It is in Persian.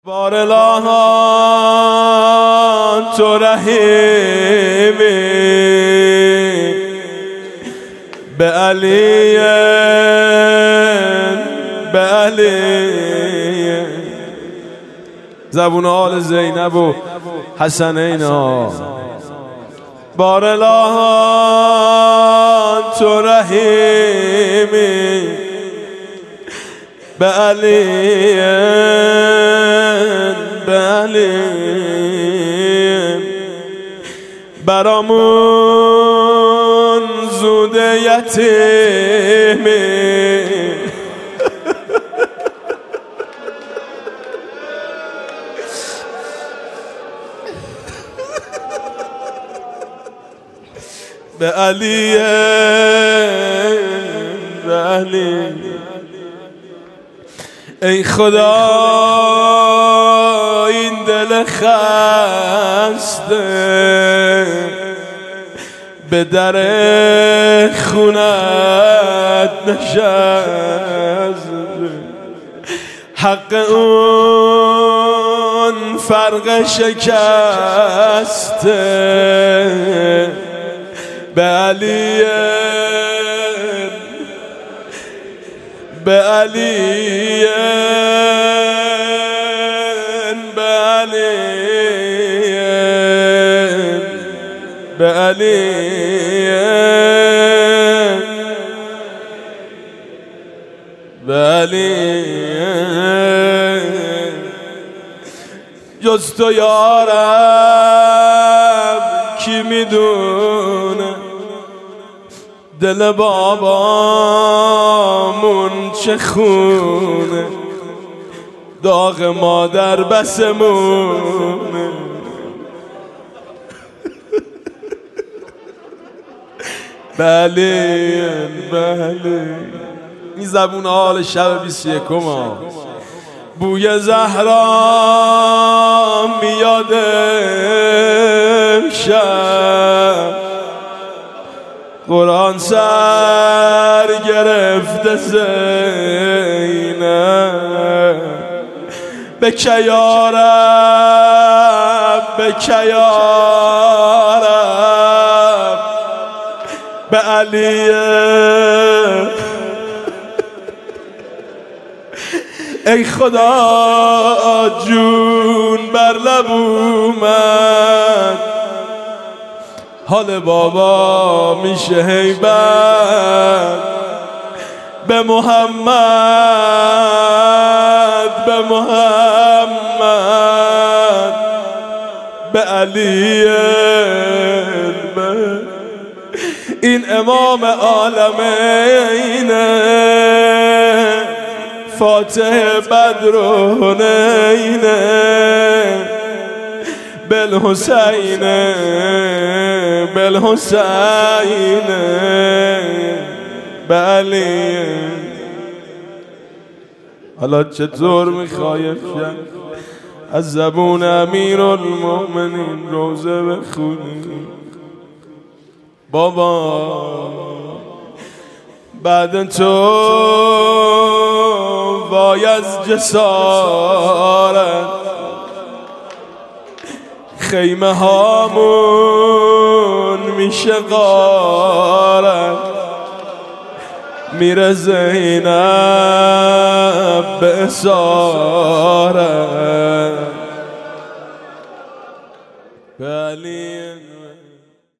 بار الهان تو رحیمی به علی زبون آل زینب و حسنین بار الهان تو رحیمی به علی برامون زود یتیمی به علی ای خدا این دل خسته به در خونت نشسته حق اون فرق شکسته به علی جز تو یارم کی میدونه دل بابامون چه خونه داغ مادر بسمونه بله این زبون حال شب 21 بوی زهرا میاد شب قرآن سر گرفته زینب به کیارم به علی ای خدا جون بر لب اومد حال بابا میشه هیبت به محمد به علی این امام عالمینه فاتح بدرونینه بالحسین به علی حالا چطور میخوای از زبون امیرالمؤمنین روزه بخونی بابا بعد تو وای از جسارت خیمه هامون میشه غارت میره زینب به اسارت